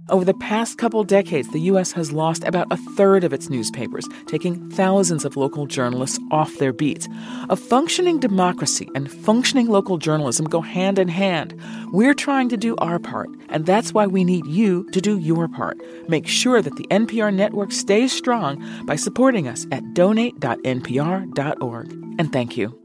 Over the past couple decades, the U.S. has lost about a third of its newspapers, taking thousands of local journalists off their beats. A functioning democracy and functioning local journalism go hand in hand. We're trying to do our part, and that's why we need you to do your part. Make sure that the NPR network stays strong by supporting us at donate.npr.org. And thank you.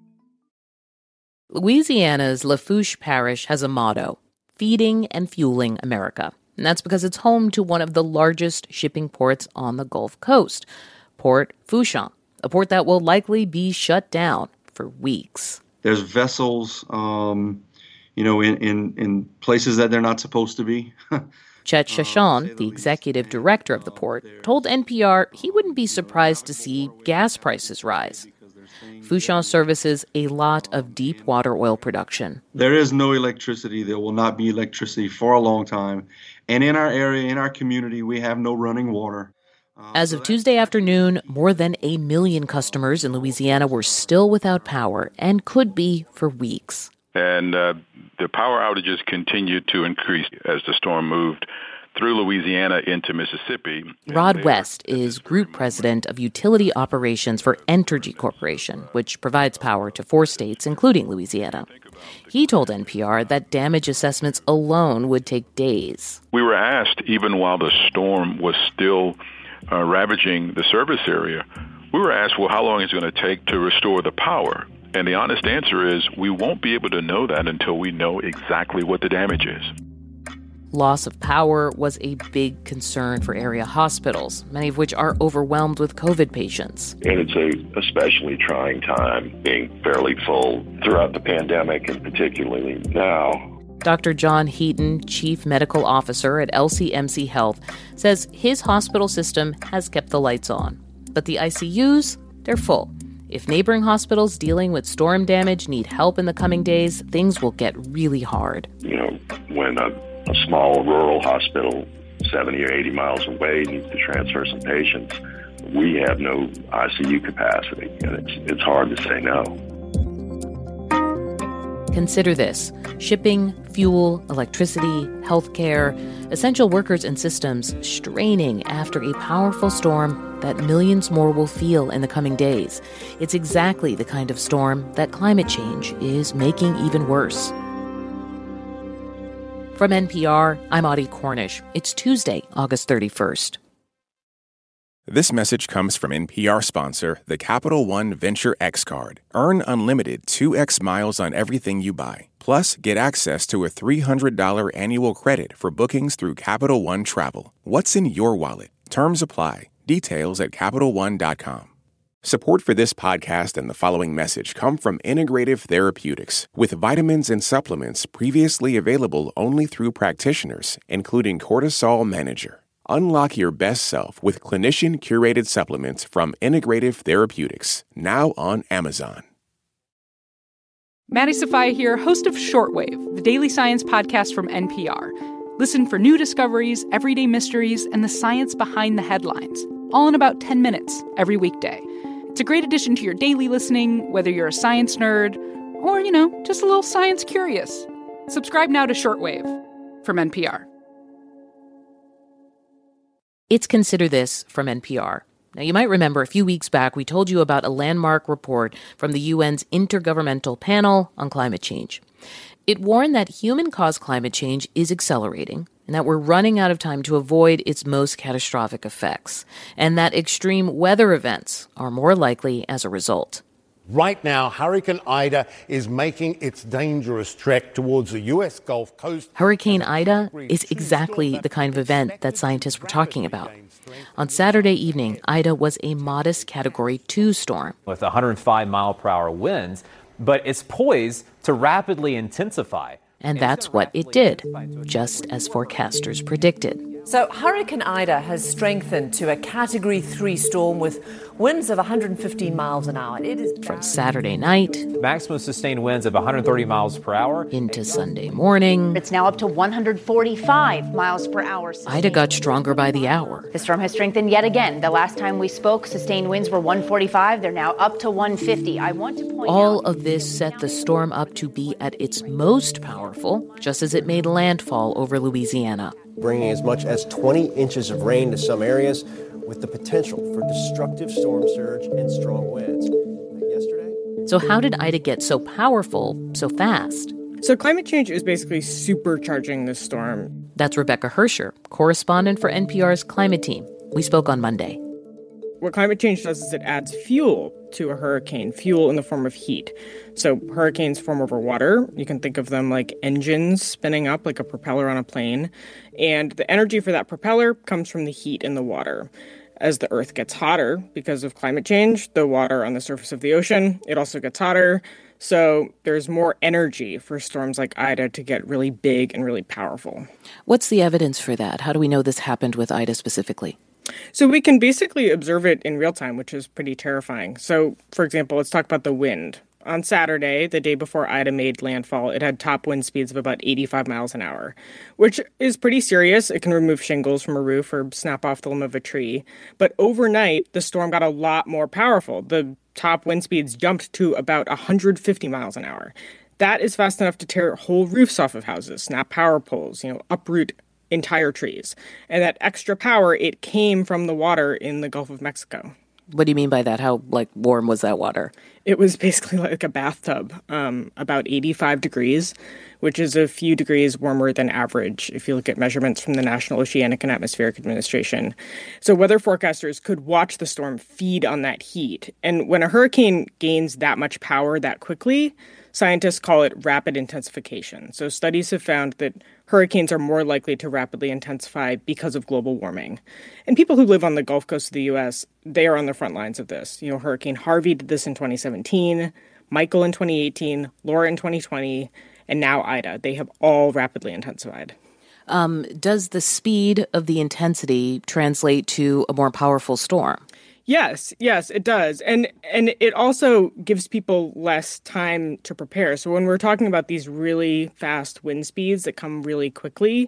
Louisiana's Lafourche Parish has a motto: feeding and fueling America. And that's because it's home to one of the largest shipping ports on the Gulf Coast, Port Fourchon, a port that will likely be shut down for weeks. There's vessels, in places that they're not supposed to be. Chet Chachon, the executive director of the port, told NPR he wouldn't be surprised to see gas prices rise. Fourchon services a lot of deep water oil production. There is no electricity. There will not be electricity for a long time. And in our area, in our community, we have no running water. As of Tuesday afternoon, more than 1 million customers in Louisiana were still without power and could be for weeks. And the power outages continued to increase as the storm moved through Louisiana into Mississippi. Rod West is group president of utility operations for Entergy Corporation, which provides power to 4 states, including Louisiana. He told NPR that damage assessments alone would take days. We were asked, even while the storm was still ravaging the service area, we were asked, well, how long is it going to take to restore the power? And the honest answer is we won't be able to know that until we know exactly what the damage is. Loss of power was a big concern for area hospitals, many of which are overwhelmed with COVID patients. And it's a especially trying time, being fairly full throughout the pandemic and particularly now. Dr. John Heaton, chief medical officer at LCMC Health, says his hospital system has kept the lights on. But the ICUs, they're full. If neighboring hospitals dealing with storm damage need help in the coming days, things will get really hard. When a small rural hospital 70 or 80 miles away needs to transfer some patients, we have no ICU capacity, and it's hard to say no. Consider this: shipping, fuel, electricity, healthcare, essential workers and systems straining after a powerful storm that millions more will feel in the coming days. It's exactly the kind of storm that climate change is making even worse. From NPR, I'm Audie Cornish. It's Tuesday, August 31st. This message comes from NPR sponsor, the Capital One Venture X Card. Earn unlimited 2x miles on everything you buy. Plus, get access to a $300 annual credit for bookings through Capital One Travel. What's in your wallet? Terms apply. Details at CapitalOne.com. Support for this podcast and the following message come from Integrative Therapeutics, with vitamins and supplements previously available only through practitioners, including Cortisol Manager. Unlock your best self with clinician-curated supplements from Integrative Therapeutics, now on Amazon. Maddie Sofia here, host of Shortwave, the daily science podcast from NPR. Listen for new discoveries, everyday mysteries, and the science behind the headlines, all in about 10 minutes every weekday. It's a great addition to your daily listening, whether you're a science nerd or, just a little science curious. Subscribe now to Shortwave from NPR. It's Consider This from NPR. Now, you might remember a few weeks back we told you about a landmark report from the UN's Intergovernmental Panel on Climate Change. It warned that human-caused climate change is accelerating and that we're running out of time to avoid its most catastrophic effects, and that extreme weather events are more likely as a result. Right now, Hurricane Ida is making its dangerous trek towards the U.S. Gulf Coast. Hurricane Ida is exactly the kind of event that scientists were talking about. On Saturday evening, Ida was a modest Category 2 storm. With 105-mile-per-hour winds, but it's poised to rapidly intensify. And that's what it did, just as forecasters predicted. So Hurricane Ida has strengthened to a Category 3 storm with winds of 115 miles an hour. It is from Saturday night, maximum sustained winds of 130 miles per hour, into Sunday morning. It's now up to 145 miles per hour. Ida got stronger by the hour. The storm has strengthened yet again. The last time we spoke, sustained winds were 145. They're now up to 150. I want to point All of this set the storm up to be at its most powerful, just as it made landfall over Louisiana. bringing as much as 20 inches of rain to some areas, with the potential for destructive storm surge and strong winds. So how did Ida get so powerful so fast? So climate change is basically supercharging this storm. That's Rebecca Hersher, correspondent for NPR's climate team. We spoke on Monday. What climate change does is it adds fuel to a hurricane, fuel in the form of heat. So hurricanes form over water. You can think of them like engines spinning up like a propeller on a plane. And the energy for that propeller comes from the heat in the water. As the Earth gets hotter because of climate change, the water on the surface of the ocean, it also gets hotter. So there's more energy for storms like Ida to get really big and really powerful. What's the evidence for that? How do we know this happened with Ida specifically? So we can basically observe it in real time, which is pretty terrifying. So, for example, let's talk about the wind. On Saturday, the day before Ida made landfall, it had top wind speeds of about 85 miles an hour, which is pretty serious. It can remove shingles from a roof or snap off the limb of a tree. But overnight, the storm got a lot more powerful. The top wind speeds jumped to about 150 miles an hour. That is fast enough to tear whole roofs off of houses, snap power poles, uproot entire trees. And that extra power, it came from the water in the Gulf of Mexico. What do you mean by that? How, warm was that water? It was basically like a bathtub, about 85 degrees, which is a few degrees warmer than average if you look at measurements from the National Oceanic and Atmospheric Administration. So weather forecasters could watch the storm feed on that heat. And when a hurricane gains that much power that quickly, scientists call it rapid intensification. So studies have found that hurricanes are more likely to rapidly intensify because of global warming. And people who live on the Gulf Coast of the U.S., they are on the front lines of this. Hurricane Harvey did this in 2017, Michael in 2018, Laura in 2020, and now Ida. They have all rapidly intensified. Does the speed of the intensity translate to a more powerful storm? Yes, it does. And it also gives people less time to prepare. So when we're talking about these really fast wind speeds that come really quickly,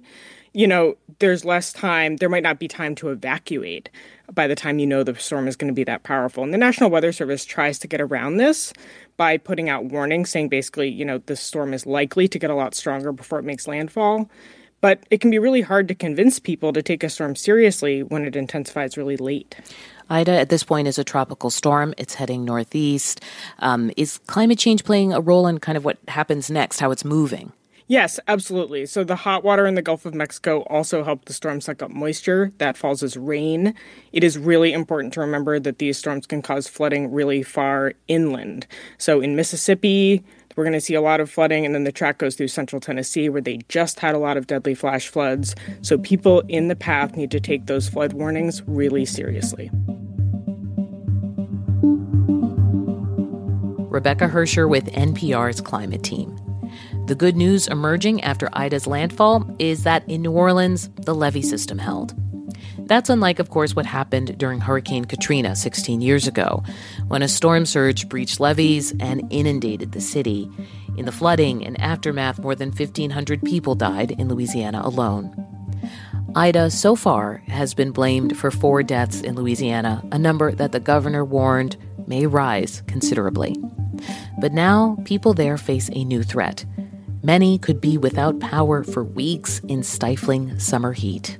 there's less time. There might not be time to evacuate by the time the storm is going to be that powerful. And the National Weather Service tries to get around this by putting out warnings saying basically, the storm is likely to get a lot stronger before it makes landfall. But it can be really hard to convince people to take a storm seriously when it intensifies really late. Ida, at this point, is a tropical storm. It's heading northeast. Is climate change playing a role in kind of what happens next, how it's moving? Yes, absolutely. So the hot water in the Gulf of Mexico also helped the storm suck up moisture that falls as rain. It is really important to remember that these storms can cause flooding really far inland. So in Mississippi, we're going to see a lot of flooding, and then the track goes through central Tennessee, where they just had a lot of deadly flash floods. So people in the path need to take those flood warnings really seriously. Rebecca Hersher with NPR's climate team. The good news emerging after Ida's landfall is that in New Orleans, the levee system held. That's unlike, of course, what happened during Hurricane Katrina 16 years ago, when a storm surge breached levees and inundated the city. In the flooding and aftermath, more than 1,500 people died in Louisiana alone. Ida, so far, has been blamed for 4 deaths in Louisiana, a number that the governor warned may rise considerably. But now, people there face a new threat. Many could be without power for weeks in stifling summer heat.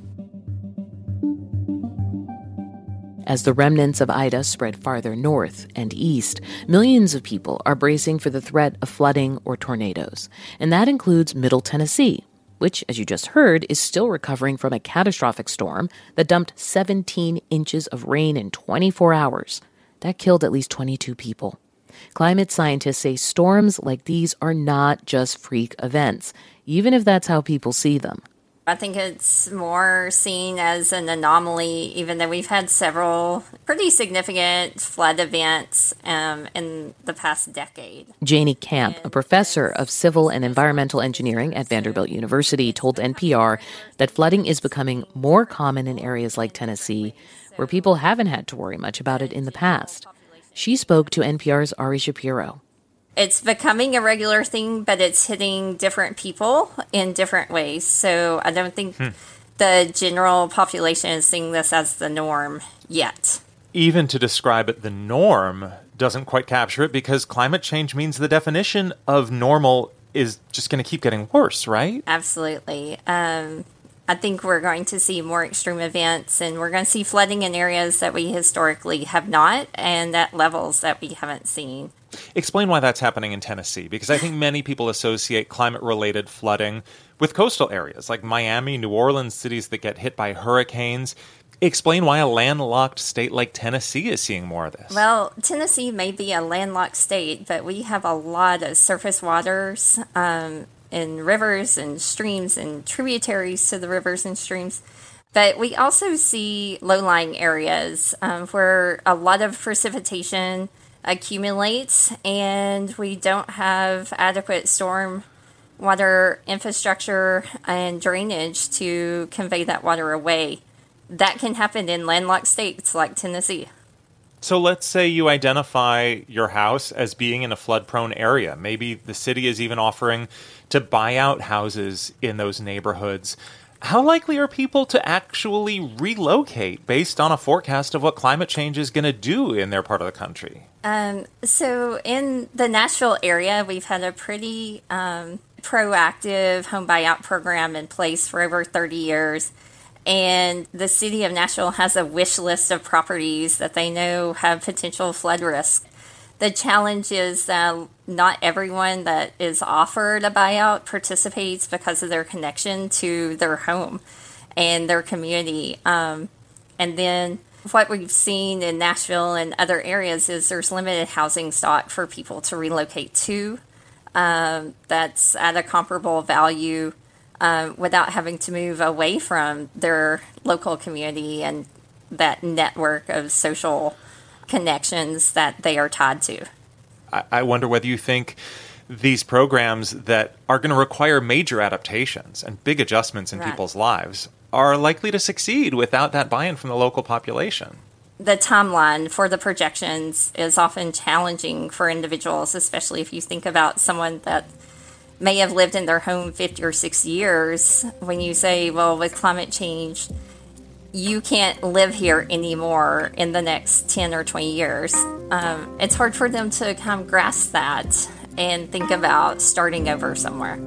As the remnants of Ida spread farther north and east, millions of people are bracing for the threat of flooding or tornadoes. And that includes Middle Tennessee, which, as you just heard, is still recovering from a catastrophic storm that dumped 17 inches of rain in 24 hours. That killed at least 22 people. Climate scientists say storms like these are not just freak events, even if that's how people see them. I think it's more seen as an anomaly, even though we've had several pretty significant flood events in the past decade. Janie Camp, a professor of civil and environmental engineering at Vanderbilt University, told NPR that flooding is becoming more common in areas like Tennessee, where people haven't had to worry much about it in the past. She spoke to NPR's Ari Shapiro. It's becoming a regular thing, but it's hitting different people in different ways. So I don't think the general population is seeing this as the norm yet. Even to describe it, the norm doesn't quite capture it, because climate change means the definition of normal is just going to keep getting worse, right? Absolutely. I think we're going to see more extreme events, and we're going to see flooding in areas that we historically have not, and at levels that we haven't seen. Explain why that's happening in Tennessee, because I think many people associate climate-related flooding with coastal areas like Miami, New Orleans, cities that get hit by hurricanes. Explain why a landlocked state like Tennessee is seeing more of this. Well, Tennessee may be a landlocked state, but we have a lot of surface waters in rivers and streams and tributaries to the rivers and streams. But we also see low-lying areas where a lot of precipitation accumulates, and we don't have adequate storm water infrastructure and drainage to convey that water away. That can happen in landlocked states like Tennessee. So let's say you identify your house as being in a flood-prone area. Maybe the city is even offering to buy out houses in those neighborhoods. How likely are people to actually relocate based on a forecast of what climate change is going to do in their part of the country? So in the Nashville area, we've had a pretty proactive home buyout program in place for over 30 years. And the city of Nashville has a wish list of properties that they know have potential flood risk. The challenge is that not everyone that is offered a buyout participates because of their connection to their home and their community. And then what we've seen in Nashville and other areas is there's limited housing stock for people to relocate to that's at a comparable value without having to move away from their local community and that network of social connections that they are tied to. I wonder whether you think these programs that are going to require major adaptations and big adjustments in people's lives are likely to succeed without that buy-in from the local population. The timeline for the projections is often challenging for individuals, especially if you think about someone that may have lived in their home 50 or 60 years. When you say, well, with climate change, you can't live here anymore in the next 10 or 20 years. It's hard for them to kind of grasp that and think about starting over somewhere.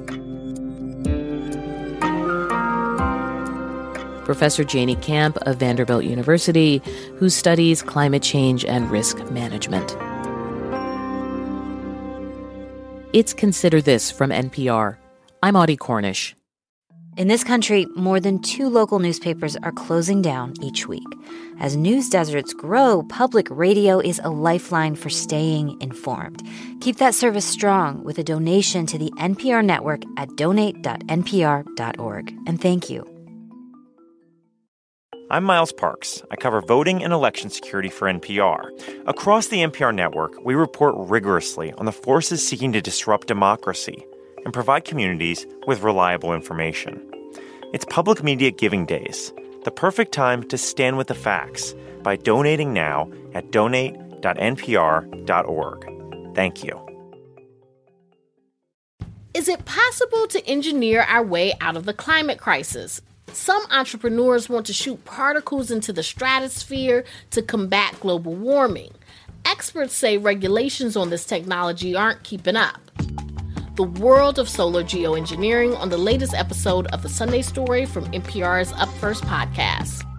Professor Janie Camp of Vanderbilt University, who studies climate change and risk management. It's Consider This from NPR. I'm Audie Cornish. In this country, more than 2 local newspapers are closing down each week. As news deserts grow, public radio is a lifeline for staying informed. Keep that service strong with a donation to the NPR network at donate.npr.org. And thank you. I'm Miles Parks. I cover voting and election security for NPR. Across the NPR network, we report rigorously on the forces seeking to disrupt democracy and provide communities with reliable information. It's Public Media Giving Days, the perfect time to stand with the facts by donating now at donate.npr.org. Thank you. Is it possible to engineer our way out of the climate crisis? Some entrepreneurs want to shoot particles into the stratosphere to combat global warming. Experts say regulations on this technology aren't keeping up. The world of solar geoengineering on the latest episode of The Sunday Story from NPR's Up First podcast.